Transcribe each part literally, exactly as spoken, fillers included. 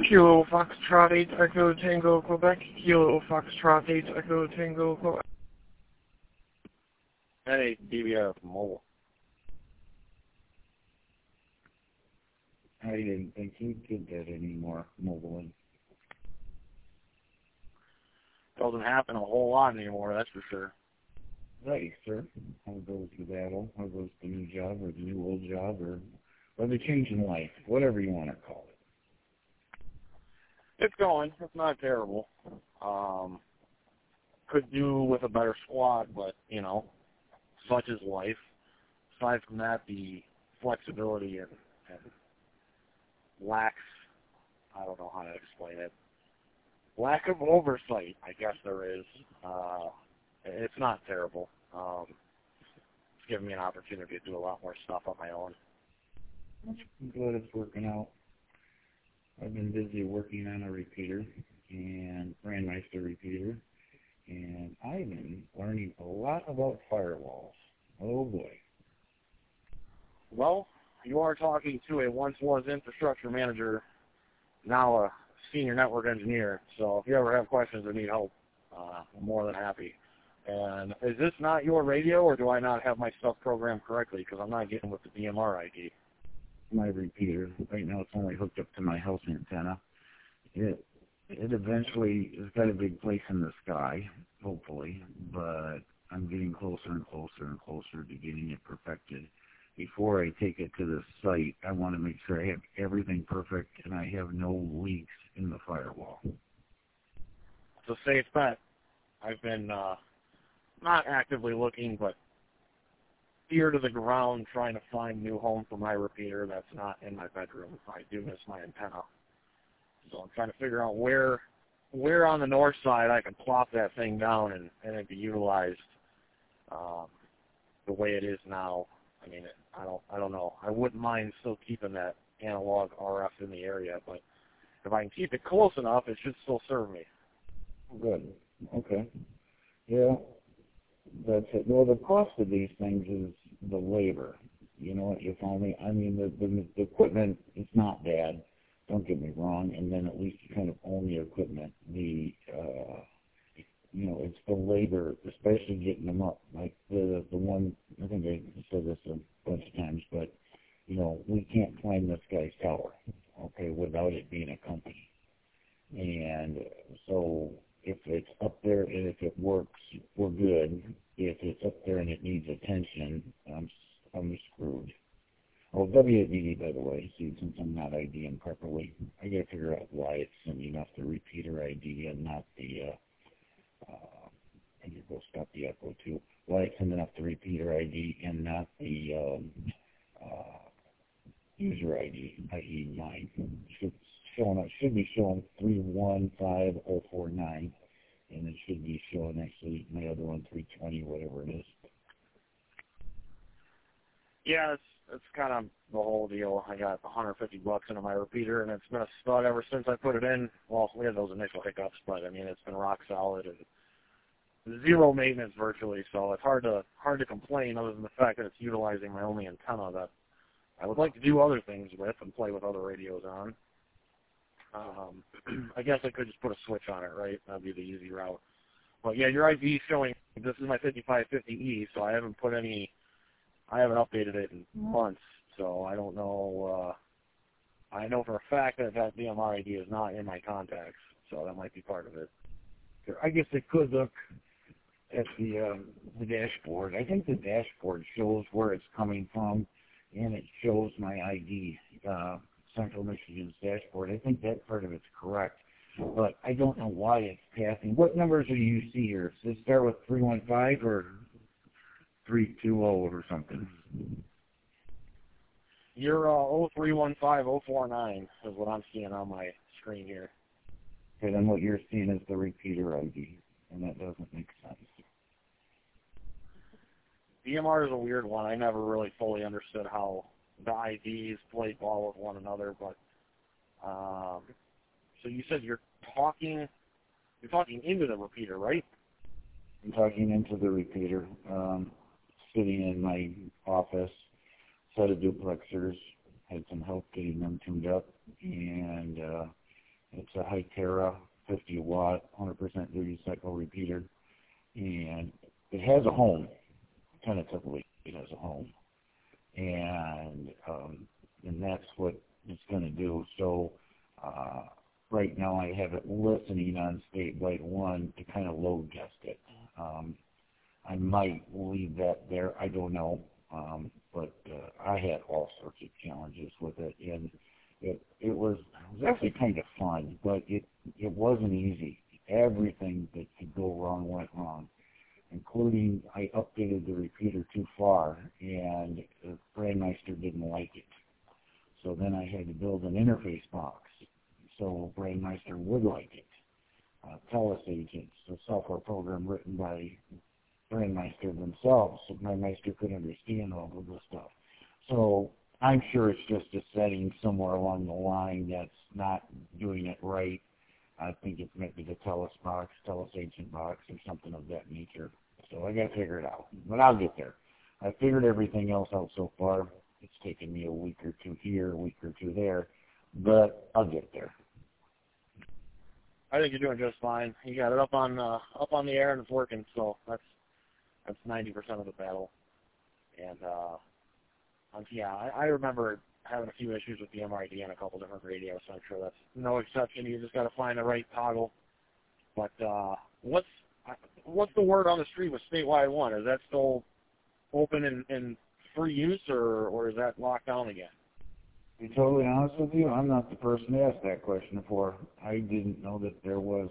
Kilo Foxtrot eight Echo Tango Quebec. Kilo Foxtrot eight Echo Tango Quebec. Hey, D B R Mobile. I didn't think you did that anymore, mobiling. Doesn't happen a whole lot anymore, that's for sure. Right, sir. How goes the battle? How goes the new job or the new old job or, or the change in life, whatever you want to call it? It's going. It's not terrible. Um, could do with a better squad, but, you know, such is life. Aside from that, the flexibility and, and lacks, I don't know how to explain it, lack of oversight, I guess there is. Uh, it's not terrible. Um, it's given me an opportunity to do a lot more stuff on my own. I'm glad it's working out. I've been busy working on a repeater and Brandmeister repeater, and I've been learning a lot about firewalls. Oh boy. Well, you are talking to a once was infrastructure manager, now a senior network engineer, so if you ever have questions or need help, uh, I'm more than happy. And is this not your radio, or do I not have my stuff programmed correctly, because I'm not getting with the D M R I D? My repeater. Right now it's only hooked up to my house antenna. It it eventually has got a big place in the sky, hopefully, but I'm getting closer and closer and closer to getting it perfected. Before I take it to the site, I want to make sure I have everything perfect and I have no leaks in the firewall. It's a safe bet. I've been uh, not actively looking, but ear to the ground trying to find a new home for my repeater that's not in my bedroom. I do miss my antenna. So I'm trying to figure out where where on the north side I can plop that thing down and, and it be utilized um, the way it is now. I mean, it, I don't I don't know. I wouldn't mind still keeping that analog R F in the area, but if I can keep it close enough, it should still serve me. Good. Okay. Yeah. That's it. Well, the cost of these things is the labor. You know what you call me? I mean, the, the the equipment is not bad. Don't get me wrong. And then at least you kind of own the equipment. The uh, you know, it's the labor, especially getting them up. Like the the one, I think I said this a bunch of times, but you know, we can't climb this guy's tower, okay, without it being a company. And so if it's up there and if it works, we're good. If it's up there and it needs attention, I'm I'm screwed. Oh, W A D D, by the way, see, since I'm not IDing properly, I got to figure out why it's sending off the repeater I D and not the, uh, uh, I need to go stop the echo too. Why it's sending off the repeater I D and not the um, uh, user I D, that is mine. Should, showing, it should be showing three one five zero four nine. And it should be showing actually my other one, three twenty, whatever it is. Yeah, it's it's kind of the whole deal. I got one hundred fifty bucks into my repeater, and it's been a stud ever since I put it in. Well, we had those initial hiccups, but I mean, it's been rock solid and zero maintenance virtually. So it's hard to hard to complain, other than the fact that it's utilizing my only antenna that I would like to do other things with and play with other radios on. Um, I guess I could just put a switch on it, right? That'd be the easy route. But yeah, your I D is showing this is my fifty-five fifty E, so I haven't put any, I haven't updated it in months, so I don't know. Uh, I know for a fact that that D M R I D is not in my contacts, so that might be part of it. I guess I could look at the um, the dashboard. I think the dashboard shows where it's coming from, and it shows my I D. Uh, Central Michigan's dashboard. I think that part of it's correct, but I don't know why it's passing. What numbers do you see here? Does it start with three one five or three two zero or something? Your uh, oh three one five oh four nine is what I'm seeing on my screen here. Okay, then what you're seeing is the repeater I D, and that doesn't make sense. D M R is a weird one. I never really fully understood how the I Ds play ball with one another, but um, so you said you're talking, you're talking into the repeater, right? I'm talking into the repeater, um, sitting in my office, set of duplexers, had some help getting them tuned up, and uh, It's a Hytera fifty watt, one hundred percent duty cycle repeater, and it has a home. Tentatively, it has a home, and um, and that's what it's going to do. So uh, right now, I have it listening on Statelight One to kind of load test it. Um, I might leave that there. I don't know, um, but uh, I had all sorts of challenges with it, and it it was it was actually kind of fun, but it it wasn't easy. Everything that could go wrong went wrong, including I updated the repeater too far, and the Brandmeister didn't like it. So then I had to build an interface box so Brandmeister would like it. Uh, Telus agents, a software program written by Brandmeister themselves, so Brandmeister could understand all of this stuff. So I'm sure it's just a setting somewhere along the line that's not doing it right. I think it's maybe the Telus box, Telus agent box, or something of that nature. So I got to figure it out, but I'll get there. I figured everything else out so far. It's taken me a week or two here, a week or two there, but I'll get there. I think you're doing just fine. You got it up on uh, up on the air and it's working, so that's that's ninety percent of the battle. And uh, um, yeah, I, I remember having a few issues with the M R I D on a couple different radios, so I'm sure that's no exception. You just got to find the right toggle. But uh, what's what's the word on the street with Statelight One? Is that still open and, and free use, or or is that locked down again? To be totally honest with you, I'm not the person to ask that question for. I didn't know that there was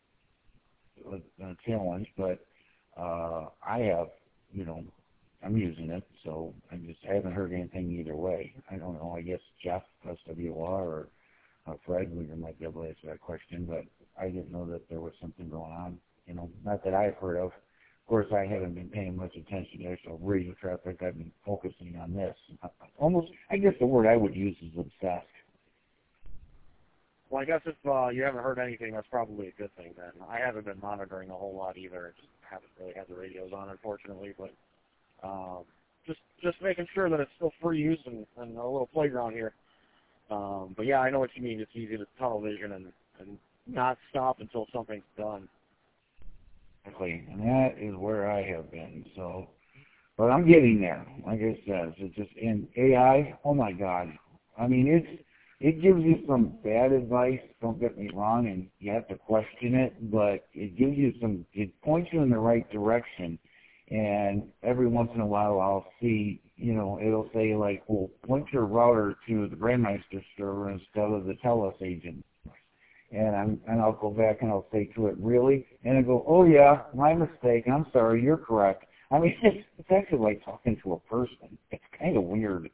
a, a challenge, but uh, I have, you know, I'm using it, so I just haven't heard anything either way. I don't know. I guess Jeff, S W R, or uh, Fred, we might be able to answer that question, but I didn't know that there was something going on. You know, not that I've heard of. Of course, I haven't been paying much attention to actual radio traffic. I've been focusing on this. Almost, I guess the word I would use is obsessed. Well, I guess if uh, you haven't heard anything, that's probably a good thing then. I haven't been monitoring a whole lot either. I just haven't really had the radios on, unfortunately. But um, just just making sure that it's still free use and, and a little playground here. Um, but yeah, I know what you mean. It's easy to tunnel vision and, and not stop until something's done. Exactly, and that is where I have been. So, but I'm getting there. Like I said, it's just in A I. Oh my God! I mean, it's it gives you some bad advice. Don't get me wrong, and you have to question it. But it gives you some. It points you in the right direction. And every once in a while, I'll see. You know, it'll say like, "Well, point your router to the Brandmeister server instead of the Telus agent." And I'm and I'll go back and I'll say to it, really? And I go, oh yeah, my mistake. I'm sorry, you're correct. I mean, it's, it's actually like talking to a person. It's kind of weird.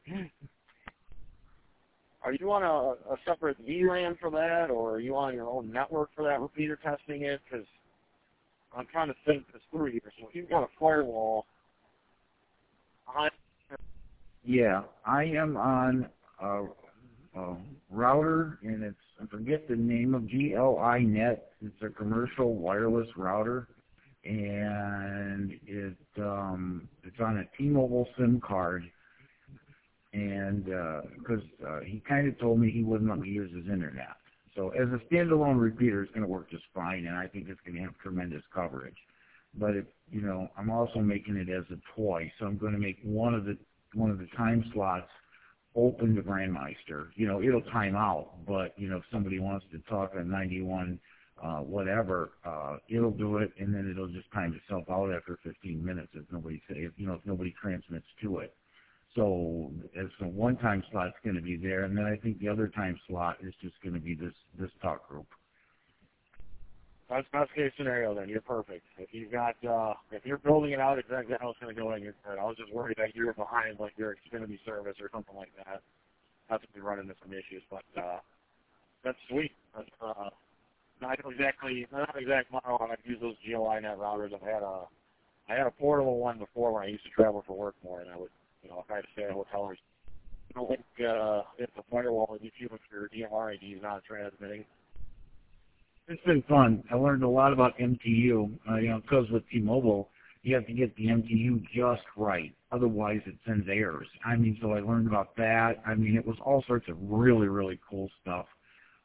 Are you on a, a separate V LAN for that, or are you on your own network for that repeater testing it? Because I'm trying to think this through here. So if you've got a firewall, I yeah, I am on a, a router, and it's I forget the name of G L I net. It's a commercial wireless router, and it um, it's on a T-Mobile SIM card. And because uh, uh, he kind of told me he wouldn't let me use his internet. So as a standalone repeater, it's going to work just fine, and I think it's going to have tremendous coverage. But it, you know, I'm also making it as a toy, so I'm going to make one of the one of the time slots open to Brandmeister. You know, it'll time out, but, you know, if somebody wants to talk on ninety-one, uh, whatever, uh, it'll do it, and then it'll just time itself out after fifteen minutes if nobody, if, you know, if nobody transmits to it. So as a one-time slot's going to be there, and then I think the other time slot is just going to be this, this talk group. That's best case scenario then. You're perfect. If you've got, uh, if you're building it out exactly how it's going to go in, you're good. I was just worried that you were behind like your Xfinity service or something like that. That's to be running into some issues, but uh, that's sweet. That's, uh, not exactly, not an exact model. I've used those G L I net routers. I've had a, I had a portable one before when I used to travel for work more, and I would, you know, if I had to stay at a hotel or, you know, like uh, if the firewall, if you if your D M R I D is not transmitting. It's been fun. I learned a lot about M T U, uh, you know, because with T-Mobile, you have to get the M T U just right. Otherwise, it sends errors. I mean, so I learned about that. I mean, it was all sorts of really, really cool stuff.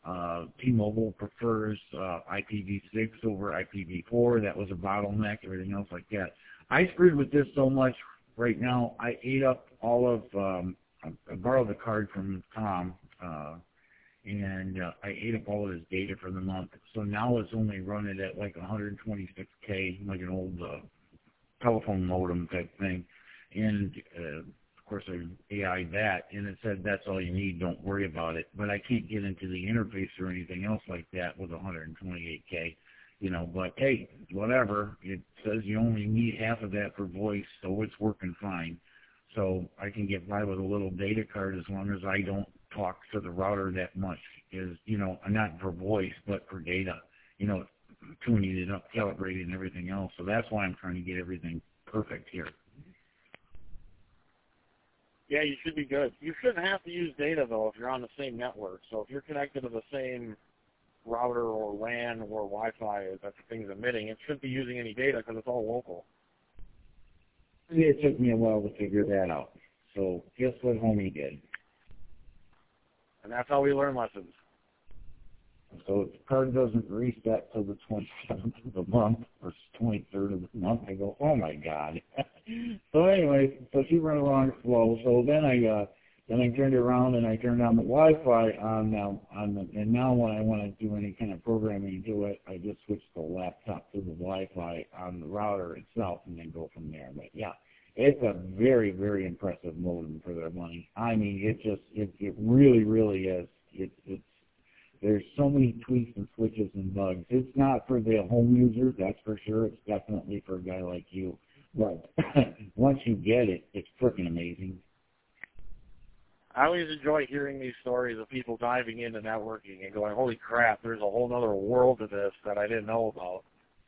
Uh, T-Mobile prefers uh, I P v six over I P v four. That was a bottleneck, everything else like that. I screwed with this so much right now, I ate up all of, um, I, I borrowed the card from Tom, uh, and uh, I ate up all of his data for the month. So now it's only running at like one hundred twenty-six K, like an old uh, telephone modem type thing. And uh, of course I A I'd that, and it said that's all you need, don't worry about it. But I can't get into the interface or anything else like that with one hundred twenty-eight K. You know, but hey, whatever. It says you only need half of that for voice, so it's working fine. So I can get by with a little data card as long as I don't talk to the router that much. Is you know, not for voice, but for data. You know, tuning it up, calibrating, and everything else. So that's why I'm trying to get everything perfect here. Yeah, you should be good. You shouldn't have to use data, though, if you're on the same network. So if you're connected to the same router or W A N or Wi-Fi that the thing's emitting, it shouldn't be using any data because it's all local. It took me a while to figure that out. So guess what homie did? And that's how we learn lessons. So if the card doesn't reset till the twenty-seventh of the month or twenty-third of the month, I go, oh my God. So anyway, so she went along slow. So then I uh, then I turned it around and I turned on the Wi-Fi on now on the, and now when I want to do any kind of programming to it, I just switch the laptop to the Wi-Fi on the router itself and then go from there. But yeah, it's a very very impressive modem for their money. I mean, it just it it really really is. It it's There's so many tweaks and switches and bugs. It's not for the home user, that's for sure. It's definitely for a guy like you. But once you get it, it's freaking amazing. I always enjoy hearing these stories of people diving into networking and going, holy crap, there's a whole other world to this that I didn't know about.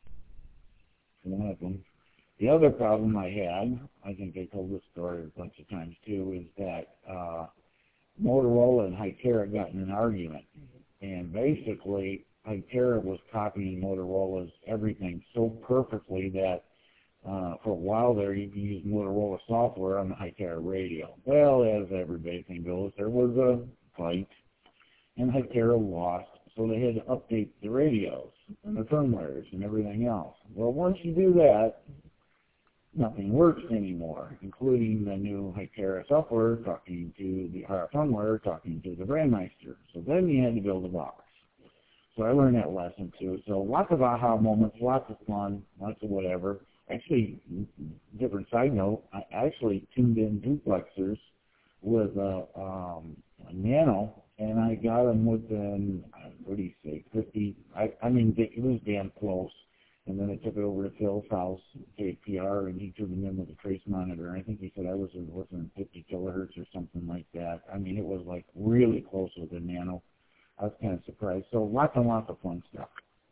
One of them. The other problem I had, I think I told this story a bunch of times too, is that uh, Motorola and Hytera got in an argument. And basically, Hytera was copying Motorola's everything so perfectly that uh, for a while there, you could use Motorola software on the Hytera radio. Well, as every thing goes, there was a fight, and Hytera lost, so they had to update the radios and the firmwares and everything else. Well, once you do that, nothing works anymore, including the new Hytera software talking to the uh, firmware, talking to the Brandmeister. So then you had to build a box. So I learned that lesson too. So lots of aha moments, lots of fun, lots of whatever. Actually, different side note, I actually tuned in duplexers with a, um, a Nano, and I got them within, what do you say, fifty, I, I mean, it was damn close. And then I took it over to Phil's house, K P R, and he tuned them in with a trace monitor. I think he said I was within fifty kilohertz or something like that. I mean, it was like really close with the Nano. I was kind of surprised. So lots and lots of fun stuff.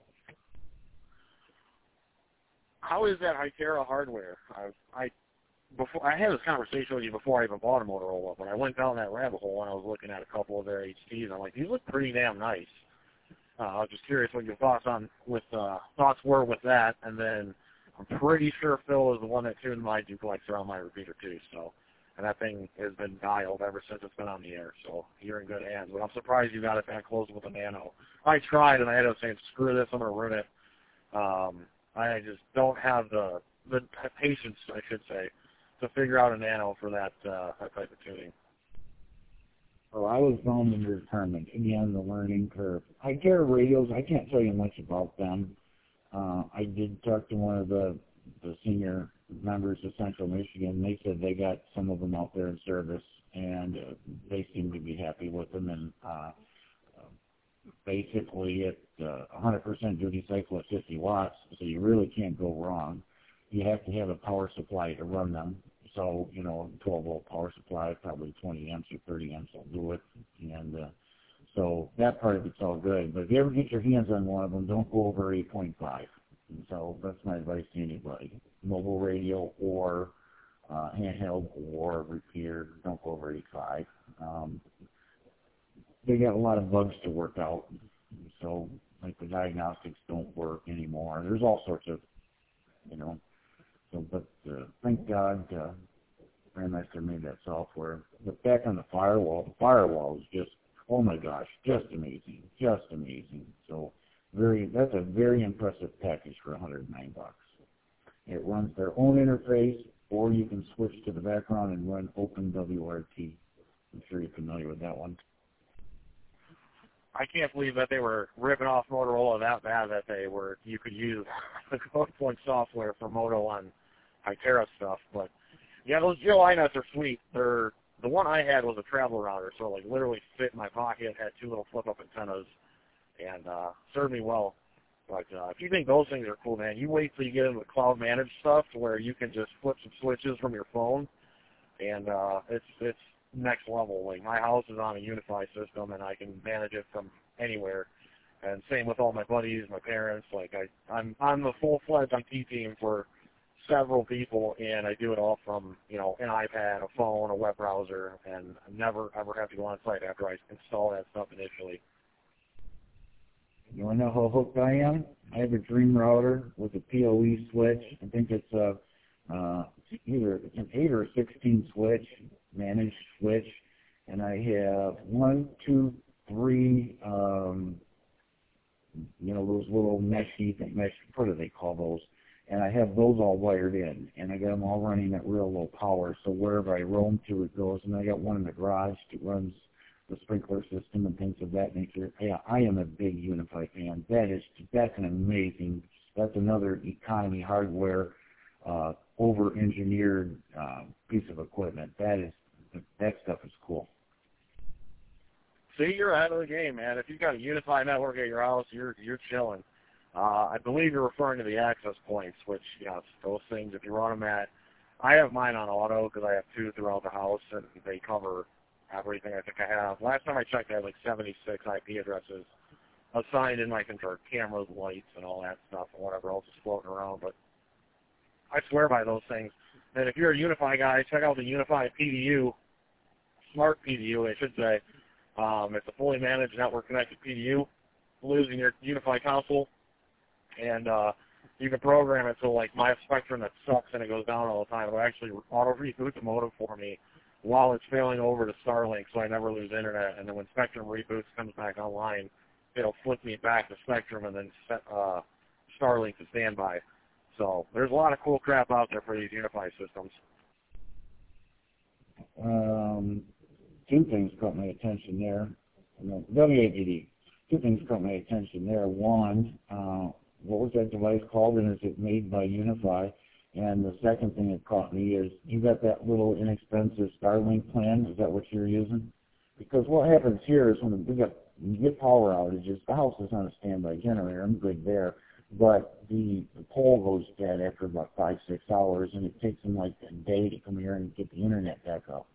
How is that Hytera hardware? I, I before I had this conversation with you before I even bought a Motorola, but I went down that rabbit hole and I was looking at a couple of their H Ds. I'm like, these look pretty damn nice. Uh, I was just curious what your thoughts on with uh, thoughts were with that, and then I'm pretty sure Phil is the one that tuned my duplexer on my repeater too. So, and that thing has been dialed ever since it's been on the air. So you're in good hands. But I'm surprised you got it that close with a Nano. I tried, and I ended up saying, "Screw this, I'm gonna ruin it." Um, I just don't have the the patience, I should say, to figure out a Nano for that uh, that type of tuning. Oh, I was bound and determined. Again, the learning curve. Hytera radios, I can't tell you much about them. Uh, I did talk to one of the, the senior members of Central Michigan. They said they got some of them out there in service, and uh, they seem to be happy with them. And uh, basically, at uh, one hundred percent duty cycle at fifty watts, so you really can't go wrong. You have to have a power supply to run them. So, you know, twelve volt power supply, probably twenty amps or thirty amps will do it. And uh, so that part of it's all good. But if you ever get your hands on one of them, don't go over eight point five. And so that's my advice to anybody. Mobile radio or uh, handheld or repeater, don't go over eight point five. Um, they got a lot of bugs to work out. So, like the diagnostics don't work anymore. There's all sorts of, you know, So, but uh, thank God uh, Brandmeister made that software. But back on the firewall, the firewall is just Oh my gosh, just amazing, just amazing. So very, that's a very impressive package for one hundred nine bucks. It runs their own interface, or you can switch to the background and run OpenWRT. I'm sure you're familiar with that one. I can't believe that they were ripping off Motorola that bad that they were, you could use the CodePoint software for Moto on Hytera stuff. But yeah, those G L I nets are sweet. They're, the one I had was a travel router, so like literally fit in my pocket, had two little flip-up antennas, and uh, served me well. But uh, if you think those things are cool, man, you wait till you get into the cloud-managed stuff to where you can just flip some switches from your phone, and uh, it's it's next level. Like, my house is on a Unify system, and I can manage it from anywhere. And same with all my buddies, my parents. Like, I, I'm I'm the full-fledged I T team for several people, and I do it all from, you know, an iPad, a phone, a web browser, and I never ever have to go on site after I install that stuff initially. You want to know how hooked I am? I have a Dream router with a P O E switch. I think it's a uh, either it's an eight or a sixteen switch, managed switch, and I have one, two, three, um, you know, those little meshy, mesh, what do they call those? And I have those all wired in, and I got them all running at real low power, so wherever I roam to, it goes. And I got one in the garage that runs the sprinkler system and things of that nature. Yeah, I am a big Unify fan. That is, that's an amazing, that's another economy hardware, uh, over-engineered uh, piece of equipment. That is, that stuff is cool. See, you're out of the game, man. If you've got a Unify network at your house, you're you're chilling. Uh, I believe you're referring to the access points, which, yes, those things, if you run them at, I have mine on auto because I have two throughout the house, and they cover everything I think I have. Last time I checked, I had like seventy-six I P addresses assigned in my control, cameras, lights, and all that stuff, and whatever else is floating around. But I swear by those things. And if you're a Unify guy, check out the Unify P D U, Smart P D U, I should say. Um, it's a fully managed network-connected P D U, lives in your Unify console, and uh, you can program it so, like, my Spectrum that sucks and it goes down all the time, it'll actually auto-reboot the modem for me while it's failing over to Starlink, so I never lose internet. And then when Spectrum reboots, comes back online, it'll flip me back to Spectrum and then set uh, Starlink to standby. So there's a lot of cool crap out there for these Unify systems. Um, two things caught my attention there. W A V D. Two things caught my attention there. One, uh, what was that device called, and is it made by Unify? And the second thing that caught me is you got that little inexpensive Starlink plan. Is that what you're using? Because what happens here is when we get, we get power outages, the house is on a standby generator. I'm good there. But the, the pole goes dead after about five, six hours, and it takes them like a day to come here and get the internet back up.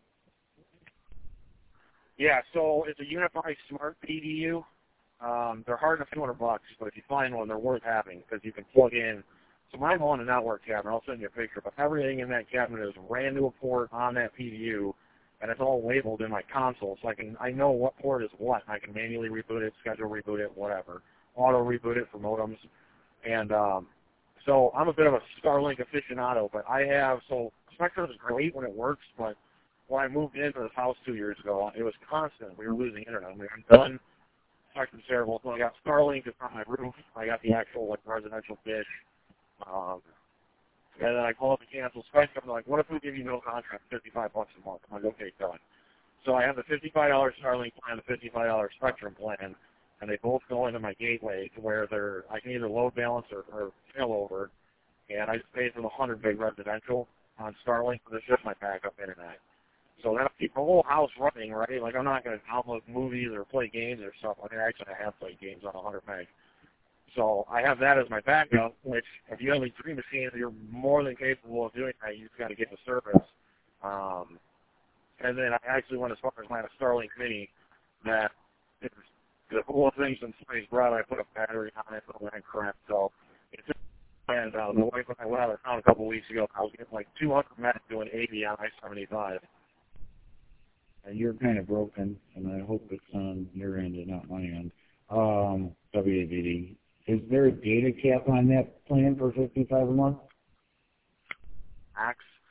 Yeah, so it's a Unify Smart P D U. Um, they're hard enough two hundred bucks, but if you find one, they're worth having because you can plug in. So mine go on a network cabinet. I'll send you a picture, but everything in that cabinet is ran to a port on that P D U, and it's all labeled in my console, so I can I know what port is what. I can manually reboot it, schedule reboot it, whatever. Auto reboot it for modems. And um, so I'm a bit of a Starlink aficionado, but I have, so Spectrum is great when it works, but when I moved into this house two years ago, it was constant. We were losing internet. We were done. Spectrum's terrible. So I got Starlink, it's on my roof. I got the actual, like, residential dish. Um, and then I call up and cancel Spectrum. They're like, what if we give you no contract, fifty-five bucks a month? I'm like, okay, done. So I have the fifty-five dollar Starlink plan, the fifty-five dollar Spectrum plan, and they both go into my gateway to where they're, I can either load balance or, or failover, and I just pay for the one hundred meg residential on Starlink, but it's just my backup internet. So that'll keep the whole house running, right? Like, I'm not going to download movies or play games or stuff. I mean, actually, I have played games on one hundred meg. So I have that as my backup, which if you have a Dream machine, you're more than capable of doing that. You just got to get the service. Um, and then I actually went as far as my Starlink Mini that it's the whole thing since space brought. I put a battery on it, all that crap. So it's and uh, the wife and I went out of town a couple of weeks ago. I was getting like two hundred meg doing eighty on I seventy-five. And you're kind of broken, and I hope it's on your end and not my end. Um, W A V D. Is there a data cap on that plan for fifty-five a month? Max.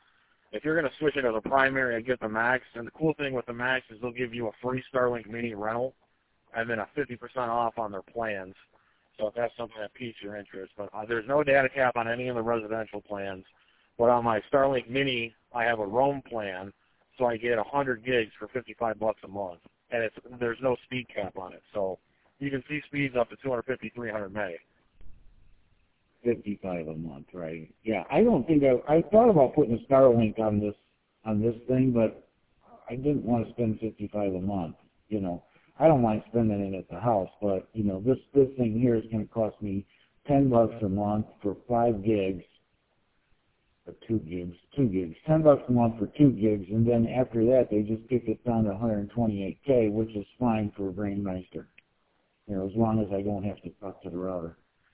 if you're going to switch it as a primary, I get the Max. And the cool thing with the Max is they'll give you a free Starlink Mini rental and then a fifty percent off on their plans. So if that's something that piques your interest. But uh, there's no data cap on any of the residential plans. But on my Starlink Mini, I have a roam plan, so I get one hundred gigs for fifty-five bucks a month. And it's there's no speed cap on it. So you can see speeds up to two fifty, three hundred meg. fifty-five a month, right? Yeah, I don't think I, I thought about putting a Starlink on this on this thing, but I didn't want to spend fifty-five a month. You know, I don't mind spending it at the house, but you know, this this thing here is going to cost me ten bucks a month for five gigs, or two gigs, two gigs, ten bucks a month for two gigs, and then after that they just kick it down to one hundred twenty-eight K, which is fine for a Brainmeister. You know, as long as I don't have to talk to the router.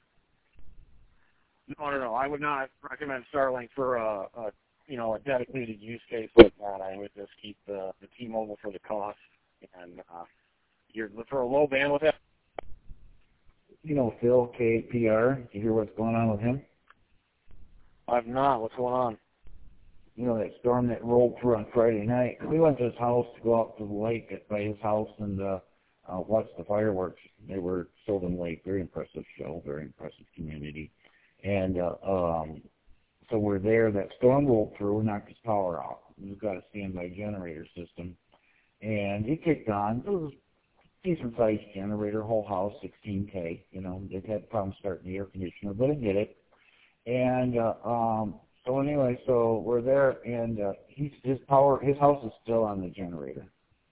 No, no, no. I would not recommend Starlink for a, a you know, a dedicated use case like that. I would just keep the, the T-Mobile for the cost. And uh, you're for a low bandwidth. You know, Phil, K A P R, did you hear what's going on with him? I've not. What's going on? You know, that storm that rolled through on Friday night. We went to his house to go out to the lake at, by his house and uh, uh, watch the fireworks. They were Sylvan Lake. Very impressive show, very impressive community. And uh, um, so we're there. That storm rolled through and knocked his power out. We've got a standby generator system. And it kicked on. It was a decent-sized generator, whole house, sixteen K. You know, it had problems starting the air conditioner, but it did it. And uh, um, so anyway, so we're there, and uh, he's, his power, his house is still on the generator.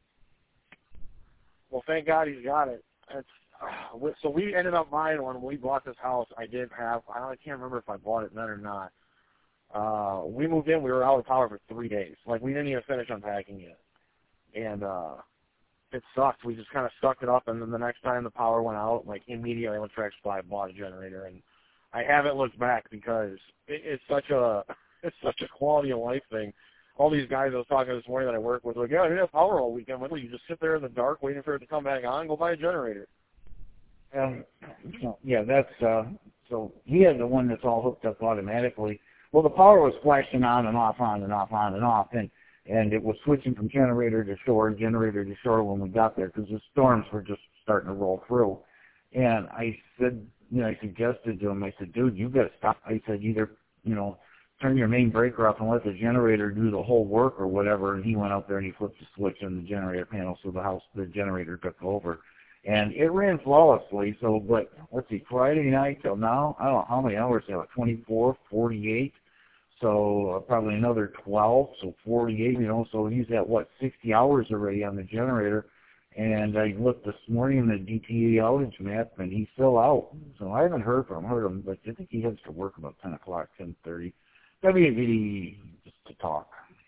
Well, thank God he's got it. It's, uh, so we ended up buying one. When we bought this house, I did have, I can't remember if I bought it then or not. Uh, we moved in, we were out of power for three days. Like, we didn't even finish unpacking yet. And uh, it sucked. We just kind of sucked it up, and then the next time the power went out, like, immediately I went to Track Supply, bought a generator, and I haven't looked back because it, it's such a it's such a quality of life thing. All these guys I was talking to this morning that I work with were like, yeah, I didn't have power all weekend. Well, you just sit there in the dark waiting for it to come back on, go buy a generator. Um, so, yeah, that's, uh, so he had the one that's all hooked up automatically. Well, the power was flashing on and off, on and off, on and off, and, and it was switching from generator to shore, generator to shore when we got there because the storms were just starting to roll through. And I said, you know, I suggested to him, I said, dude, you got to stop. I said, either, you know, turn your main breaker off and let the generator do the whole work or whatever. And he went out there and he flipped the switch on the generator panel so the house, the generator took over. And it ran flawlessly. So, but let's see, Friday night till now, I don't know how many hours now, twenty-four, forty-eight. So uh, probably another twelve, so forty-eight, you know, so he's at, what, sixty hours already on the generator. And I looked this morning in the D T E outage map, and he's still out. So I haven't heard from him, heard him, but I think he heads to work about ten o'clock, ten thirty. That'd be a video just to talk.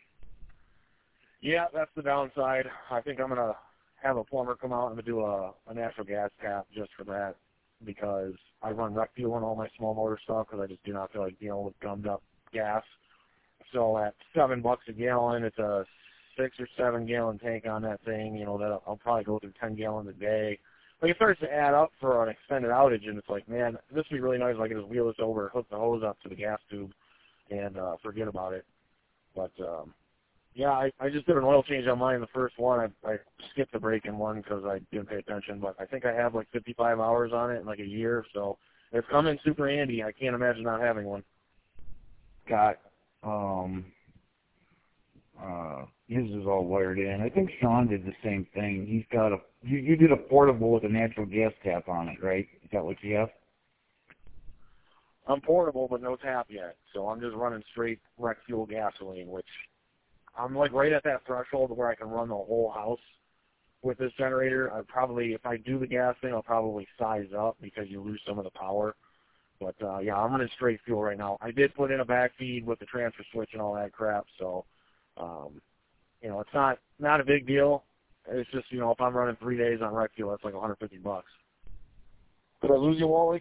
Yeah, that's the downside. I think I'm going to have a plumber come out and do a, a natural gas tap just for that because I run rec fuel on all my small motor stuff because I just do not feel like dealing with gummed up gas. So at seven bucks a gallon, it's a six or seven gallon tank on that thing. You know, that I'll probably go through ten gallons a day. Like it starts to add up for an extended outage, and it's like, man, this would be really nice if I could just wheel this over, hook the hose up to the gas tube, and uh, forget about it. But um, yeah, I, I just did an oil change on mine. The first one, I, I skipped the break-in one because I didn't pay attention. But I think I have like fifty-five hours on it in like a year, so it's coming super handy. I can't imagine not having one. Got um. Uh, his is all wired in. I think Sean did the same thing. He's got a, you, you did a portable with a natural gas tap on it, right? Is that what you have? I'm portable, but no tap yet. So I'm just running straight rec fuel gasoline, which I'm like right at that threshold where I can run the whole house with this generator. I probably, if I do the gas thing, I'll probably size up because you lose some of the power. But uh, yeah, I'm running straight fuel right now. I did put in a backfeed with the transfer switch and all that crap, so Um, you know, it's not not a big deal. It's just, you know, if I'm running three days on rec fuel, that's like one hundred fifty bucks. Did I lose you, Wally?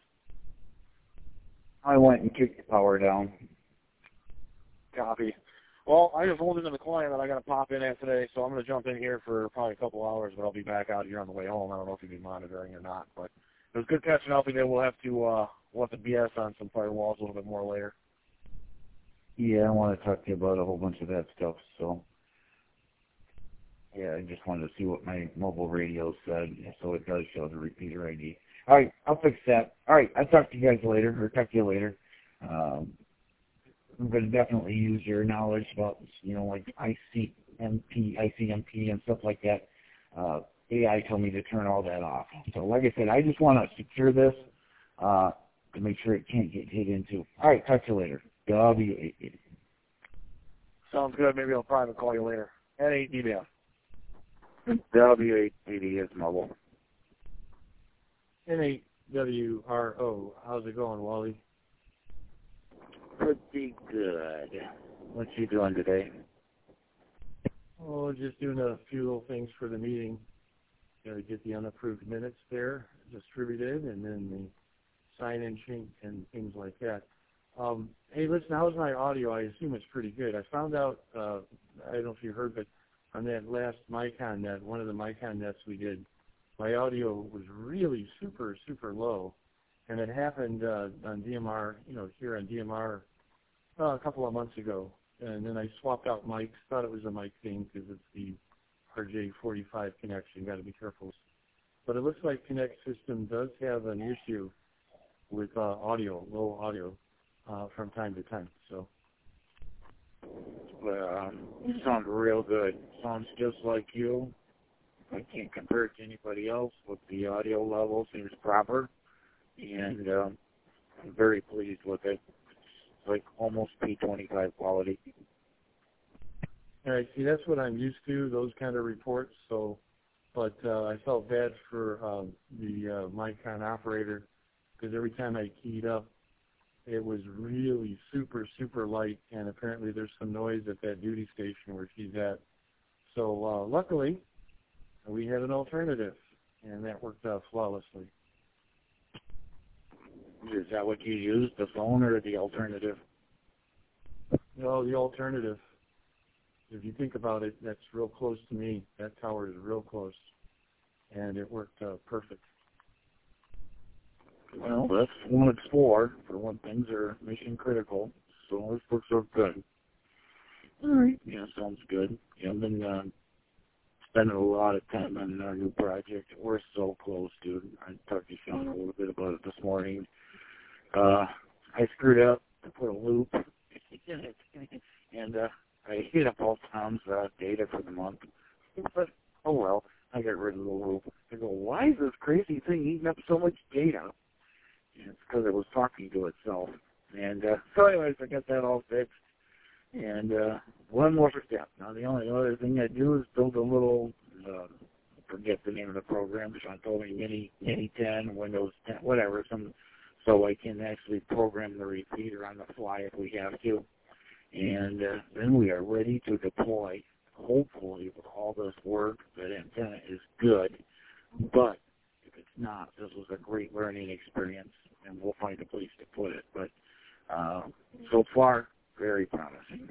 I went and kicked the power down. Copy. Well, I just rolled into the client that I got to pop in at today, so I'm going to jump in here for probably a couple hours, but I'll be back out here on the way home. I don't know if you'll be monitoring or not, but it was good catching up with you. We'll have to uh, we'll have to B S on some firewalls a little bit more later. Yeah, I want to talk to you about a whole bunch of that stuff. So, yeah, I just wanted to see what my mobile radio said, so it does show the repeater I D. All right, I'll fix that. All right, I'll talk to you guys later, or talk to you later. Um, I'm going to definitely use your knowledge about, you know, like I C M P, I C M P and stuff like that. Uh, A I told me to turn all that off. So, like I said, I just want to secure this uh, to make sure it can't get hit into. All right, talk to you later. W eight eighty. Sounds good. Maybe I'll private call you later. Any email. W eight eighty is mobile. N eight W R O. How's it going, Wally? Pretty good. What you doing today? Oh, just doing a few little things for the meeting. Got to get the unapproved minutes there distributed, and then the sign-in sheet and things like that. Um, hey, listen, how's my audio? I assume it's pretty good. I found out, uh, I don't know if you heard, but on that last Micon net, one of the Micon nets we did, my audio was really super, super low. And it happened uh, on D M R, you know, here on D M R uh, a couple of months ago. And then I swapped out mics, thought it was a mic thing because it's the R J forty-five connection, got to be careful. But it looks like Connect System does have an issue with uh, audio, low audio, uh, from time to time. So, Well, um, you sound real good. Sounds just like you. I can't compare it to anybody else. With the audio level seems proper, and um, I'm very pleased with it. It's like almost P twenty-five quality. all right, see, that's what I'm used to, those kind of reports. So, but uh, I felt bad for um, the uh, Micon operator because every time I keyed up, it was really super, super light, and apparently there's some noise at that duty station where she's at. So uh, luckily, we had an alternative, and that worked out flawlessly. Is that what you used, the phone or the alternative? No, the alternative. If you think about it, that's real close to me. That tower is real close, and it worked uh, perfect. Well, that's one it's for, for when things are mission critical. So this works out good. All right. Yeah, sounds good. Yeah, I've been uh, spending a lot of time on our new project. We're so close, dude. I talked to Sean a little bit about it this morning. Uh, I screwed up. I put a loop in it, and uh, I hit up all Tom's uh, data for the month. But, oh well, I got rid of the loop. I go, why is this crazy thing eating up so much data? And it's because it was talking to itself. And uh, so anyways, I got that all fixed. And uh, one more step. Now, the only other thing I do is build a little, uh, forget the name of the program. Sean told me Mini, Mini ten, Windows ten, whatever, some, so I can actually program the repeater on the fly if we have to. And uh, then we are ready to deploy. Hopefully, with all this work, that antenna is good. But if it's not, this was a great learning experience, and we'll find a place to put it. But uh, so far, very promising.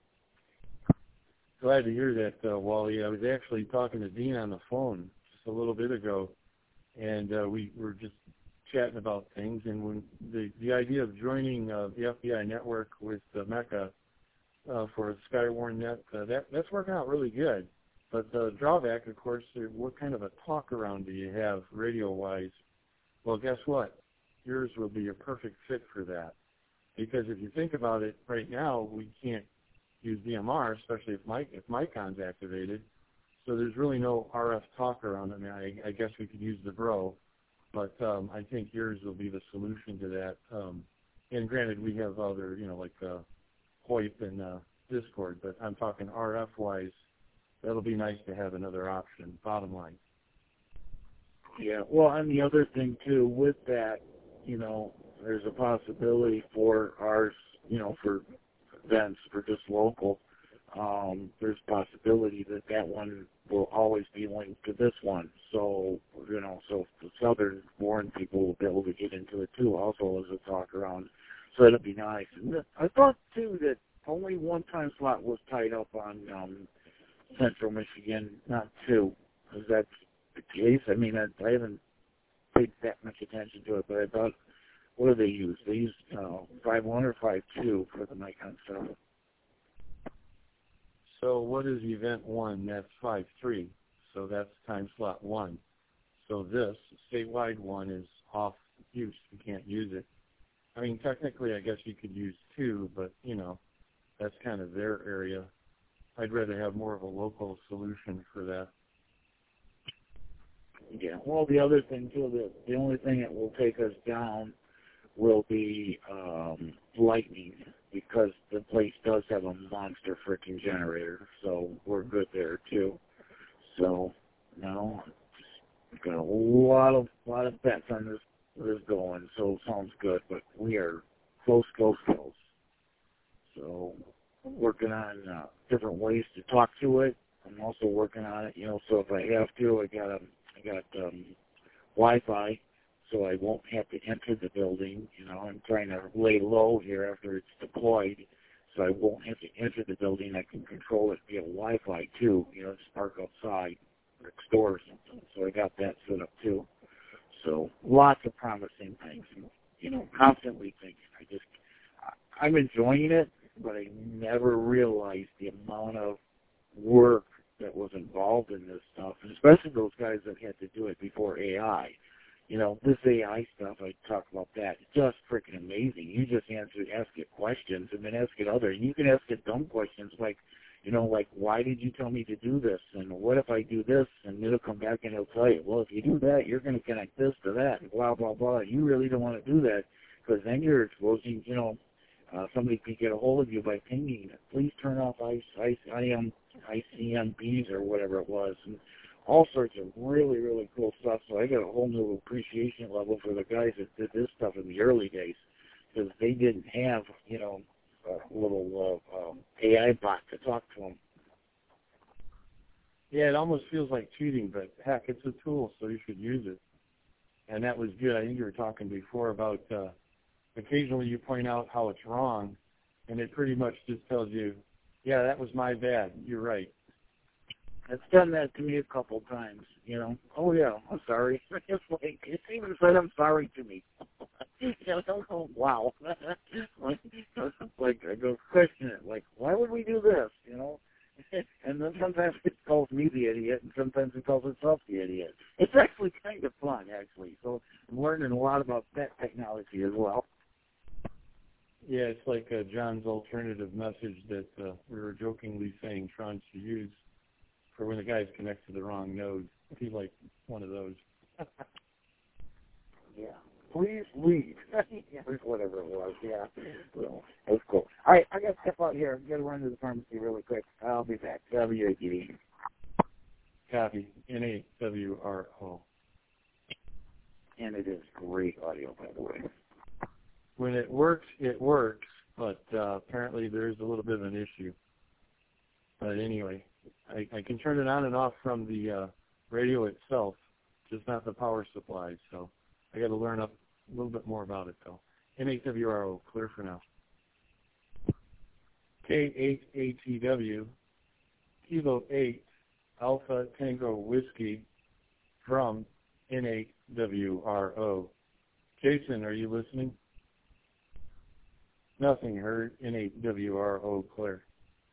Glad to hear that, uh, Wally. I was actually talking to Dean on the phone just a little bit ago, and uh, we were just chatting about things. And when the the idea of joining uh, the F B I network with uh, Mecca uh, for a Skywarn net, uh, that that's working out really good. But the drawback, of course, is what kind of a talk around do you have radio-wise? Well, guess what? Yours will be a perfect fit for that. Because if you think about it, right now we can't use D M R, especially if Mike if Micon's activated. So there's really no R F talk around. I mean, I, I guess we could use the Bro, but um, I think yours will be the solution to that. Um, and granted, we have other, you know, like uh, Hoyt and uh, Discord, but I'm talking R F-wise. That'll be nice to have another option. Bottom line. Yeah. Well, and the other thing too with that, you know, there's a possibility for ours, you know, for events, for just local, um, there's a possibility that that one will always be linked to this one. So, you know, so the Southern Warren people will be able to get into it too, also as a talk around. So that'd be nice. And I thought too that only one time slot was tied up on um, Central Michigan, not two. Is that the case? I mean, I, I haven't paid that much attention to it, but I thought what do they use? They use uh, five one or five two for the Nikon stuff. So what is event one? That's five three. So that's time slot one. So this statewide one is off use. You can't use it. I mean, technically, I guess you could use two, but, you know, that's kind of their area. I'd rather have more of a local solution for that. Yeah. Well, the other thing, too, the, the only thing that will take us down will be um, lightning, because the place does have a monster freaking generator, so we're good there, too. So, no, just got a lot of lot of bets on this, this going, so it sounds good, but we are close, close, close. So, working on uh, different ways to talk to it. I'm also working on it, you know, so if I have to, I got a, I got um, Wi-Fi, so I won't have to enter the building. You know, I'm trying to lay low here after it's deployed, so I won't have to enter the building. I can control it via Wi-Fi too, you know, just park outside next door or something. So I got that set up too. So lots of promising things. You know, constantly thinking. I just, I'm enjoying it, but I never realized the amount of work that was involved in this stuff, and especially those guys that had to do it before A I. You know, this A I stuff, I talk about that, it's just freaking amazing. You just answer, ask it questions and then ask it other. And you can ask it dumb questions like, you know, like, why did you tell me to do this? And what if I do this? And it'll come back and it'll tell you, well, if you do that, you're going to connect this to that, and blah, blah, blah. You really don't want to do that, because then you're exposing, you know, uh, somebody could get a hold of you by pinging it. Please turn off I C M Bs or whatever it was. And all sorts of really, really cool stuff. So I got a whole new appreciation level for the guys that did this stuff in the early days, because they didn't have, you know, a little uh, um, A I bot to talk to them. Yeah, it almost feels like cheating, but heck, it's a tool, so you should use it. And that was good. I think you were talking before about uh, occasionally you point out how it's wrong, and it pretty much just tells you, yeah, that was my bad. You're right. It's done that to me a couple times, you know. Oh, yeah, I'm sorry. It's like, it's even said I'm sorry to me. You know, wow. Like, I go question it, like, why would we do this, you know? And then sometimes it calls me the idiot, and sometimes it calls itself the idiot. It's actually kind of fun, actually. So I'm learning a lot about that technology as well. Yeah, it's like uh, John's alternative message that uh, we were jokingly saying Tron should use for when the guy's connected to the wrong node. Be like one of those. Yeah. Please leave. Whatever it was, yeah. Well, that was cool. All right, I got to step out here. I've got to run to the pharmacy really quick. I'll be back. W A T D. Copy. N A W R O. And it is great audio, by the way. When it works, it works, but uh, apparently there's a little bit of an issue. But anyway, I, I can turn it on and off from the uh, radio itself, just not the power supply. So I got to learn up a little bit more about it, though. N A W R O, clear for now. K eight A T W, Kilo eight, Alpha Tango Whiskey from N A W R O. Jason, are you listening? Nothing heard. N A W R O, clear.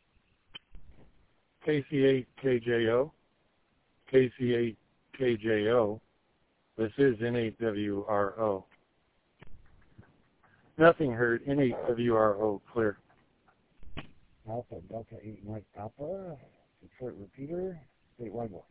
K C eight K J O, K C eight K J O, this is N A W R O. Nothing heard. N A W R O, clear. Alpha Delta eight Mike Alpha, Detroit repeater, statewide one.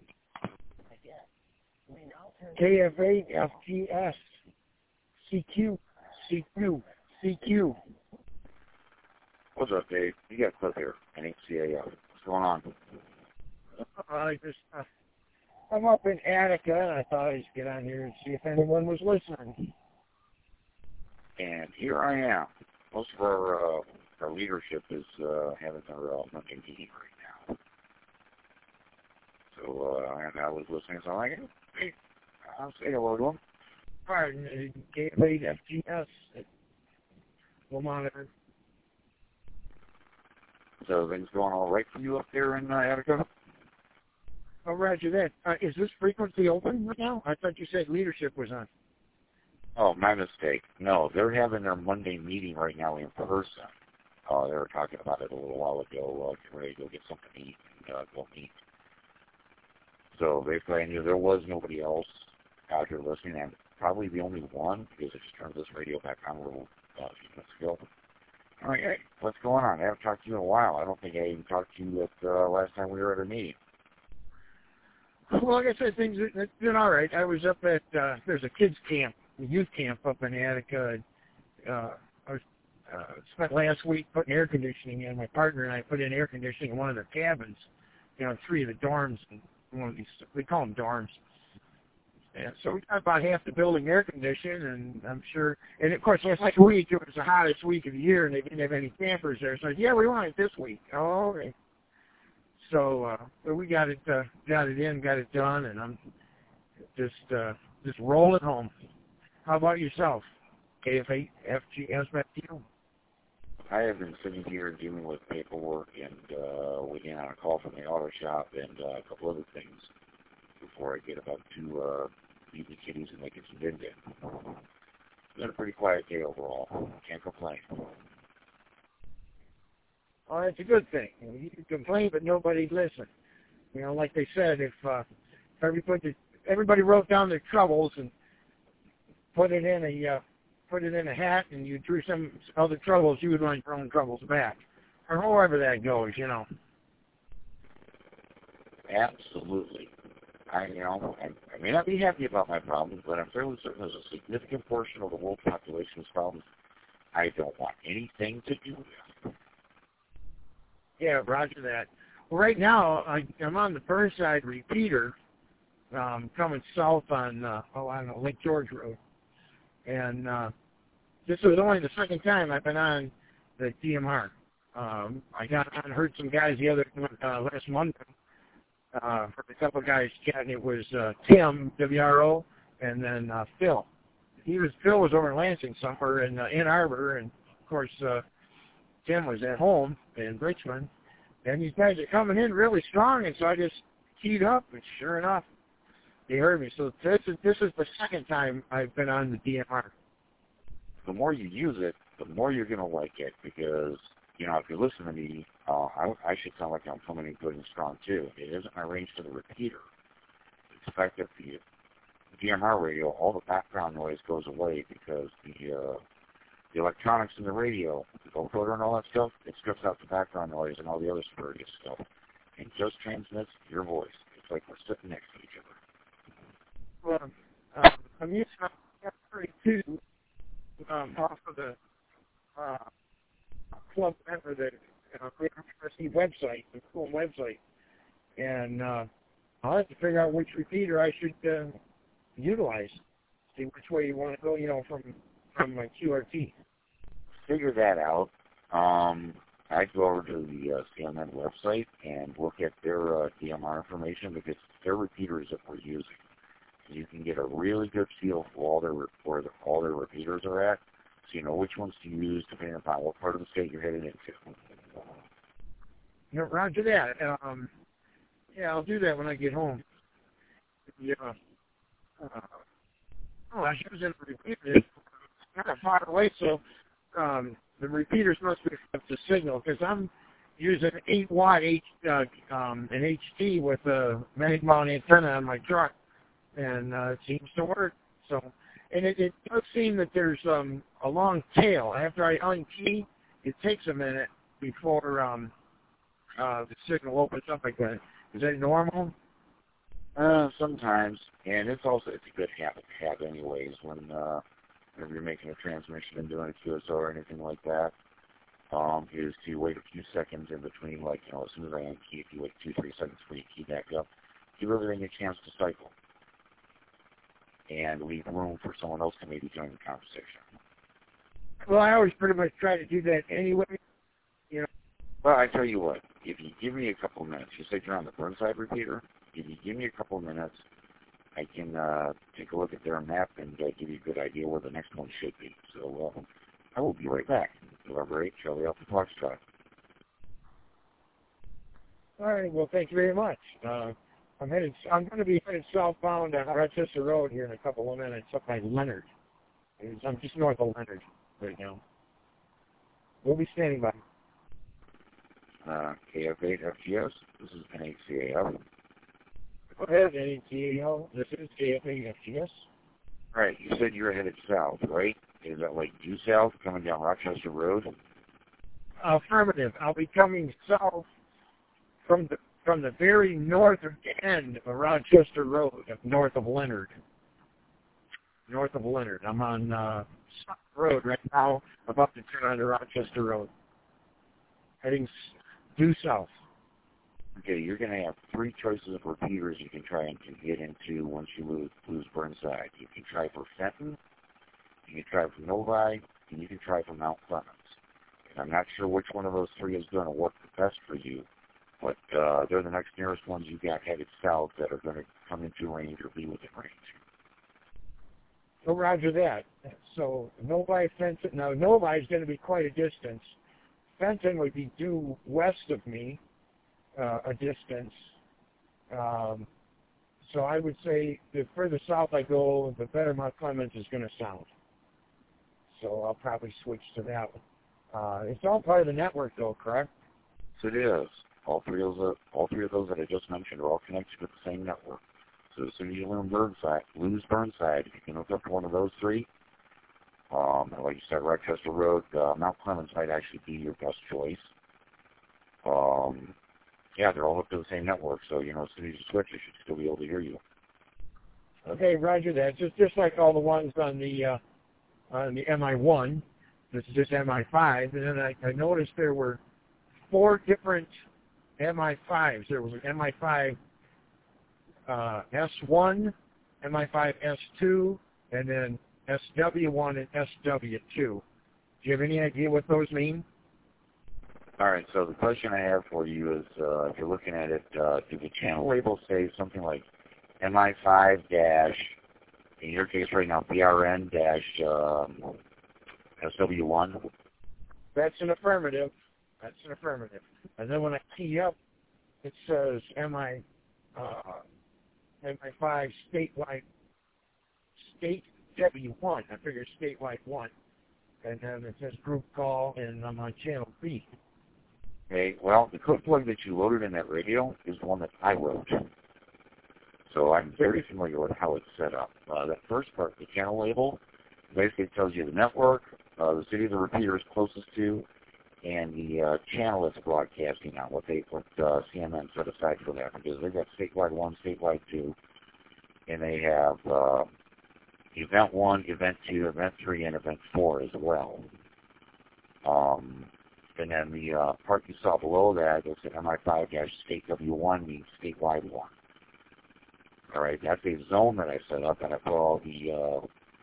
K F eight F G S, C Q, C Q, C Q. What's up, Dave? You got Cliff here, N H C A F. What's going on? I just, uh, I'm up in Attica, and I thought I'd just get on here and see if anyone was listening. And here I am. Most of our uh, our leadership is uh, having their uh, Monday meeting right now. So uh, and I was listening, so I'm like, hey, I'll say hello to them. Pardon, K F eight F G S. We'll monitor. So everything's going all right for you up there in uh, Attica? Oh, roger that. Uh, is this frequency open right now? I thought you said leadership was on. Oh, my mistake. No, they're having their Monday meeting right now in person. Uh, they were talking about it a little while ago. Uh, getting ready to go get something to eat and uh, go meet. So they I knew there was nobody else out here listening, and probably the only one, because I just turned this radio back on a little uh, a few minutes ago. All right, hey, what's going on? I haven't talked to you in a while. I don't think I even talked to you at uh, last time we were at a meeting. Well, like I said, things have been all right. I was up at, uh, there's a kids camp, a youth camp up in Attica. Uh, I was, uh, spent last week putting air conditioning in. My partner and I put in air conditioning in one of their cabins, you know, three of the dorms, and one of these, we call them dorms. And so we got about half the building air conditioned, and I'm sure, and of course last week it was the hottest week of the year, and they didn't have any campers there. So I said, yeah, we want it this week. Oh, okay. So, uh, so we got it, uh, got it in, got it done, and I'm just, uh, just rolling home. How about yourself? K F eight, F G, S M F U? I have been sitting here dealing with paperwork and uh, waiting on a call from the auto shop and uh, a couple other things before I get about to uh, feed the kitties and make it some din din. It's been a pretty quiet day overall. Can't complain. Oh, that's a good thing. You can complain, but nobody listen. You know, like they said, if, uh, if everybody everybody wrote down their troubles and put it in a uh, put it in a hat, and you drew some other troubles, you would run your own troubles back, or however that goes. You know. Absolutely. I, you know, I, I may not be happy about my problems, but I'm fairly certain there's a significant portion of the world population's problems I don't want anything to do with. Yeah, roger that. Well, right now, I, I'm on the Burnside repeater, um, coming south on, uh, oh, I don't know, Lake George Road. And uh, this was only the second time I've been on the D M R. Um, I got on, heard some guys the other uh, last Monday. Uh, for a couple of guys chatting, it was uh, Tim, W R O, and then uh, Phil. He was Phil was over in Lansing somewhere in uh, Ann Arbor, and of course uh, Tim was at home in Richmond. And these guys are coming in really strong, and so I just keyed up, and sure enough, they heard me. So this is this is the second time I've been on the D M R. The more you use it, the more you're going to like it, because, you know, if you listen to me, uh, I, I should sound like I'm coming in good and strong, too. It isn't my range to the repeater. It's the fact that the D M R radio, all the background noise goes away because the uh, the electronics in the radio, the vocoder and all that stuff, it strips out the background noise and all the other spurious stuff and just transmits your voice. It's like we're sitting next to each other. Well, uh, I'm using F thirty-two um, off of the uh, club member, the uh, University website, the school website, and uh, I'll have to figure out which repeater I should uh, utilize. See which way you want to go, you know, from from my Q R T. Figure that out. Um, I'd go over to the uh, C M N website and look at their uh, D M R information, because their repeaters that we're using. You can get a really good feel for all their where the, all their repeaters are at, so you know which ones to use depending upon what part of the state you're headed into. You know, roger that. Um, yeah, I'll do that when I get home. Yeah. Uh, oh, I was in the repeater. It's kind of far away, so um, the repeaters must be up the signal, because I'm using eight watt H, uh, um, an H T with a mag mount antenna on my truck, and uh, it seems to work. So, and it, it does seem that there's um, a long tail. After I unkey, it takes a minute before um, uh, the signal opens up again. Is that normal? Uh, sometimes, and it's also it's a good habit to have anyways when uh, whenever you're making a transmission and doing a Q S O or anything like that. Um, is to wait a few seconds in between, like, you know, as soon as I unkey, if you wait two, three seconds before you key back up, give everything a chance to cycle and leave room for someone else to maybe join the conversation. Well, I always pretty much try to do that anyway, you know. Well, I tell you what, if you give me a couple of minutes, you said you're on the Burnside repeater, if you give me a couple of minutes, I can uh, take a look at their map and uh, give you a good idea where the next one should be. So uh, I will be right back. November eighth, Charlie Alpha Foxtrot. All right, well, thank you very much. Uh, I'm headed. I'm going to be headed southbound on Rochester Road here in a couple of minutes up by Leonard. I'm just north of Leonard right now. We'll be standing by. Uh, K F eight F G S, this is N H C A F. Go ahead, N H C A F. This is K F eight F G S. Right, you said you were headed south, right? Is that like due south, coming down Rochester Road? Affirmative. I'll be coming south from the from the very northern end of Rochester Road, north of Leonard. North of Leonard. I'm on uh, Stock Road right now, about to turn onto Rochester Road. Heading s- due south. Okay, you're going to have three choices of repeaters you can try and can get into once you lose, lose Burnside. You can try for Fenton, you can try for Novi, and you can try for Mount Clemens. And I'm not sure which one of those three is going to work the best for you, but uh, they're the next nearest ones you got headed south that are going to come into range or be within range. So roger that. So Novi, Fenton. Now Novi is going to be quite a distance. Fenton would be due west of me, uh, a distance. Um, so I would say the further south I go, the better Mount Clemens is going to sound. So I'll probably switch to that one. Uh, it's all part of the network, though, correct? So it is. All three of those, all three of those that I just mentioned are all connected with the same network. So as soon as you lose Burnside, lose Burnside, if you can hook up to one of those three, um, like you said, Rochester Road, uh, Mount Clemens might actually be your best choice. Um, yeah, they're all hooked to the same network, so you know as soon as you switch, they should still be able to hear you. Okay, roger that. Just just like all the ones on the uh, on the M I one. This is just M I five, and then I, I noticed there were four different M I fives. There was an M I five uh, S one, M I five S two, and then S W one and S W two. Do you have any idea what those mean? All right, so the question I have for you is, uh, if you're looking at it, uh, do the channel labels say something like M I five dash, in your case right now, B R N dash um, S W one? That's an affirmative. That's an affirmative. And then when I key up, it says M I uh, M I five statewide state W one. I figure statewide one. And then it says group call, and I'm on channel B. Okay, well, the code plug that you loaded in that radio is the one that I wrote. So I'm very familiar with how it's set up. Uh, that first part, the channel label, basically tells you the network, uh, the city the repeater is closest to, and the uh, channel it's broadcasting on, what they what uh, C M N set aside for that. Because they've got statewide one, statewide two, and they have uh, event one, event two, event three, and event four as well. Um, and then the uh, part you saw below that is the M I five dash state W one means statewide one. All right, that's a zone that I set up, and I put all the uh,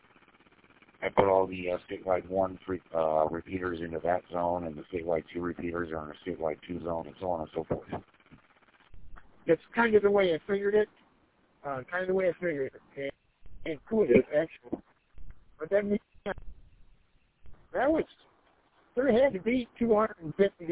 I put all the uh, statewide one free, uh, repeaters into that zone, and the statewide two repeaters are in a statewide two zone, and so on and so forth. That's kind of the way I figured it. Uh, kind of the way I figured it. Intuitive, actually. But that means that was there had to be two hundred fifty.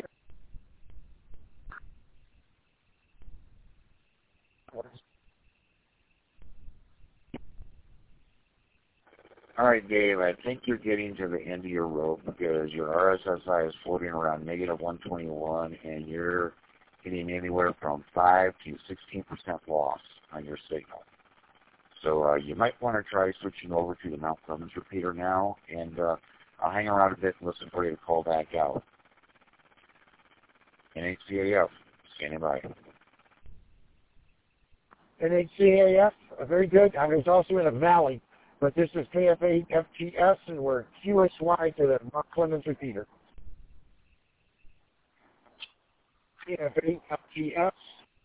All right, Dave, I think you're getting to the end of your rope because your R S S I is floating around negative one twenty-one, and you're getting anywhere from five to sixteen percent loss on your signal. So uh, you might want to try switching over to the Mount Clemens repeater now, and uh, I'll hang around a bit and listen for you to call back out. N H C A F, standing by. N H C A F, uh, very good. I was also in a valley, but this is K F eight F G S, and we're Q S Y to the Mount Clemens repeater. K F eight F G S.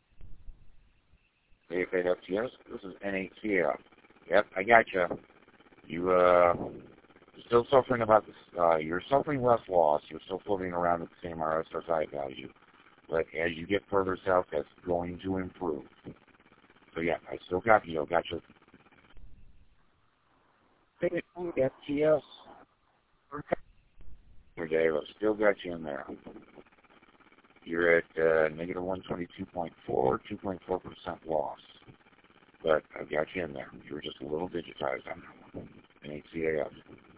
K F eight F G S, this is N H C A F. Yep, I got you. You, uh, you're still suffering about this, uh, you're suffering less loss. You're still floating around at the same R S S I value. But as you get further south, that's going to improve. So yeah, I still got you. I got you. K F eight F G S. Here, Dave, I've still got you in there. You're at uh, negative one twenty-two point four, two point four percent loss. But I've got you in there. You were just a little digitized on that one. N H C A F.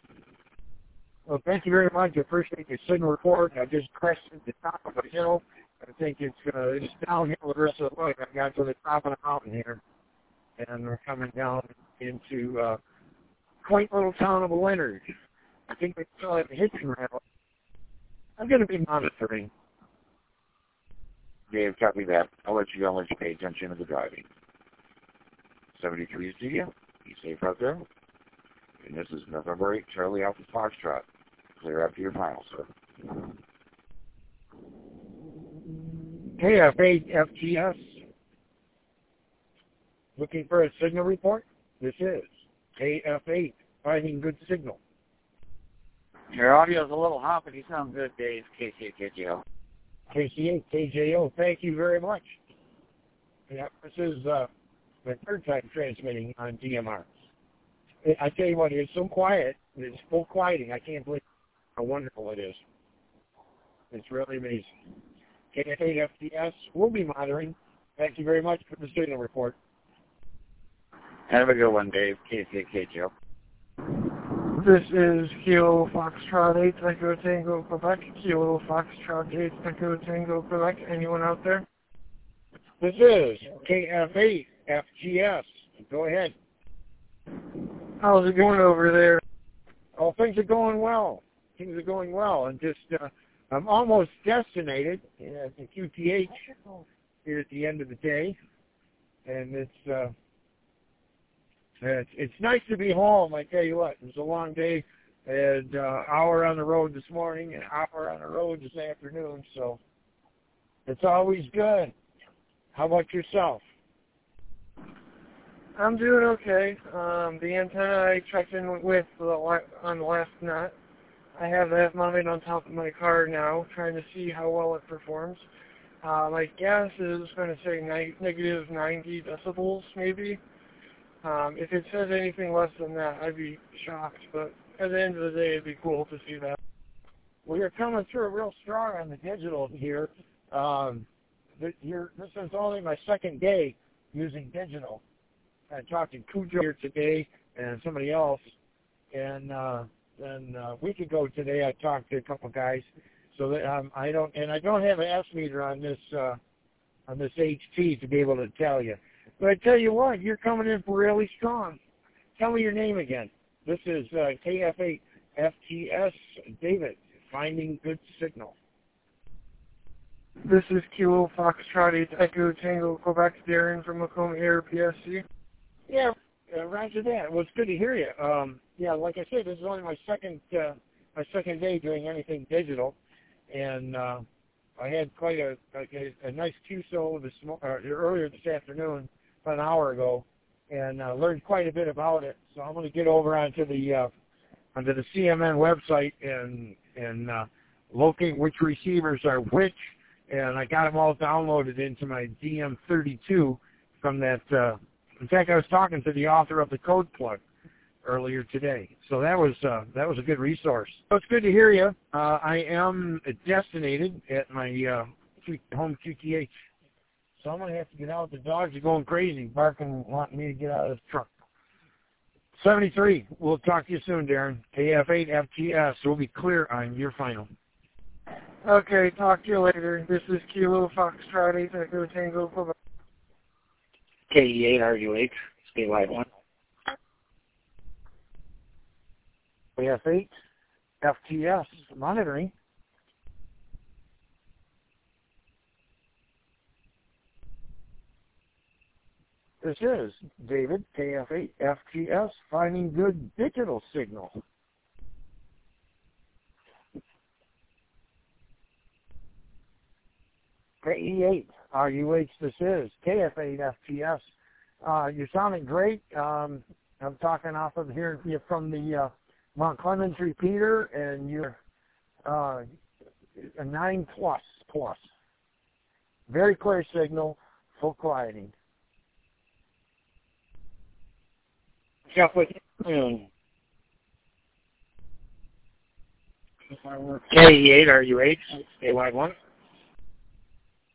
Well, thank you very much. I appreciate your signal report. I just crested the top of a hill. I think it's uh, it's downhill the rest of the way. I got to the top of the mountain here, and we're coming down into uh, quaint little town of Leonard. I think they still have a hitching rail. I'm going to be monitoring. Dave, copy that. I'll let you go and let you pay attention to the driving. seventy-three Studio. Be safe out there. And this is November eighth, Charlie Alpha Foxtrot. Clear after your final, sir. K F eight F G S. Looking for a signal report? This is K F eight, finding good signal. Your audio's a little hot, but you sound good, Dave. K C eight K J O. K C eight K J O, thank you very much. Yeah, this is uh, the third time transmitting on D M R. I tell you what, it's so quiet. It's full quieting. I can't believe how wonderful it is. It's really amazing. K F eight F T S, we'll be monitoring. Thank you very much for the signal report. Have a good one, Dave. K C eight K J O. This is Kilo Foxtrot eight Echo Tango Quebec. Kilo Foxtrot eight Echo Tango Quebec. Anyone out there? This is K F eight F G S. Go ahead. How's it going over there? Oh, things are going well. Things are going well. And just, uh, I'm almost destinated at the Q T H here at the end of the day. And it's, uh, it's, it's nice to be home, I tell you what. It was a long day. I had uh, hour on the road this morning, an hour on the road this afternoon. So it's always good. How about yourself? I'm doing okay. Um, the antenna I checked in with the, on the last night, I have that mounted on top of my car now, trying to see how well it performs. Uh, my guess is going to say ni- negative ninety decibels, maybe. Um, if it says anything less than that, I'd be shocked. But at the end of the day, it'd be cool to see that. Well, you're coming through real strong on the digital here. Um, you're, this is only my second day using digital. I talked to Cujo here today and somebody else, and uh, then a week ago today I talked to a couple guys. So that um, I don't, and I don't have an S meter on this uh, on this H T to be able to tell you. But I tell you what, you're coming in really strong. Tell me your name again. This is uh, K F eight F G S, David, finding good signal. This is Kilo Foxtrot eight Echo Tango Quebec, Darren from Macomb Air P S C. Yeah, uh, roger that. Well, it's good to hear you. Um, yeah, like I said, this is only my second uh, my second day doing anything digital, and uh, I had quite a a, a nice Q S O this uh, earlier this afternoon, about an hour ago, and uh, learned quite a bit about it. So I'm going to get over onto the uh, onto the C M N website and and uh, locate which receivers are which, and I got them all downloaded into my D M thirty-two from that. Uh, In fact, I was talking to the author of the Code Plug earlier today, so that was uh, that was a good resource. So it's good to hear you. Uh, I am destinated at my uh, home Q T H, so I'm going to have to get out. The dogs are going crazy, barking, wanting me to get out of the truck. seventy-three. We'll talk to you soon, Darren. K F eight F G S. We'll be clear on your final. Okay, talk to you later. This is Kilo Foxtrot eight Echo Tango Quebec. K E eight R U H, statewide one. K F eight F G S, monitoring. This is David, K F eight F G S, finding good digital signal. K E eight R U H, this is K F eight F G S. Uh, you're sounding great. Um, I'm talking off of here from the uh, Mount Clemens repeater, and you're uh, a nine plus plus. Very clear signal, full quieting. Jeff, with you. K E eight R U H, statewide one.